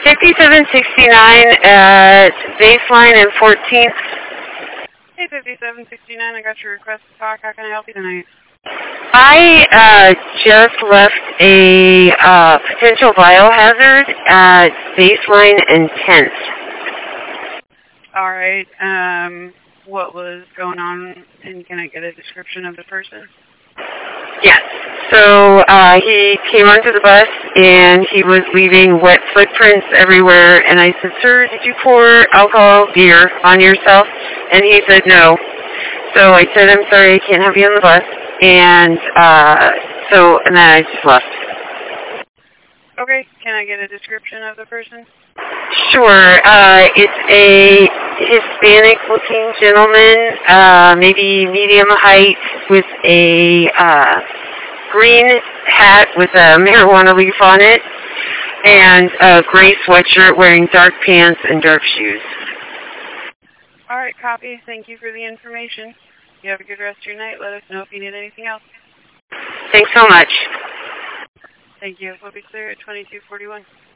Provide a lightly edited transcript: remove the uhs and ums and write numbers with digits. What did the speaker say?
5769 at Baseline and 14th. Hey, 5769, I got your request to talk. How can I help you tonight? I just left a potential biohazard at Baseline and 10th. All right. What was going on, and can I get a description of the person? Yes. So he came onto the bus, and he was leaving wet footprints everywhere. And I said, "Sir, did you pour alcohol beer on yourself?" And he said, "No." So I said, "I'm sorry, I can't have you on the bus." And and then I just left. Okay. Can I get a description of the person? Sure. It's a Hispanic-looking gentleman, maybe medium height, with a green hat with a marijuana leaf on it, and a gray sweatshirt, wearing dark pants and dark shoes. All right, copy. Thank you for the information. You have a good rest of your night. Let us know if you need anything else. Thanks so much. Thank you. We'll be clear at 2241.